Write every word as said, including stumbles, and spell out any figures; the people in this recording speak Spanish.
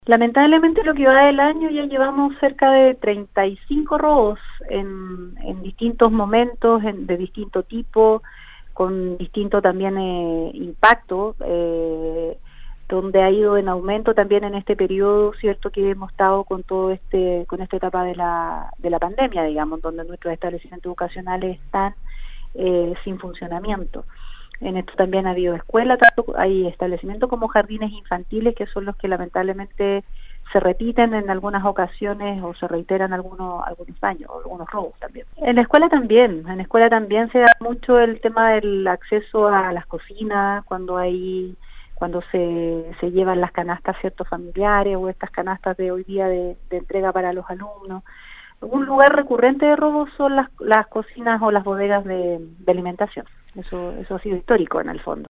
Lamentablemente lo que va del año ya llevamos cerca de treinta y cinco robos en, en distintos momentos, en, de distinto tipo, con distinto también eh, impacto, eh, donde ha ido en aumento también en este periodo, cierto, que hemos estado con todo este, con esta etapa de la, de la pandemia, digamos, donde nuestros establecimientos educacionales están eh, sin funcionamiento. En esto también ha habido escuelas, tanto hay establecimientos como jardines infantiles, que son los que lamentablemente se repiten en algunas ocasiones o se reiteran algunos algunos años, o algunos robos también. En la escuela también, en la escuela también se da mucho el tema del acceso a las cocinas, cuando hay cuando se, se llevan las canastas ciertos familiares o estas canastas de hoy día de, de entrega para los alumnos. Un lugar recurrente de robos son las, las cocinas o las bodegas de, de alimentación. Eso, eso ha sido histórico en el fondo.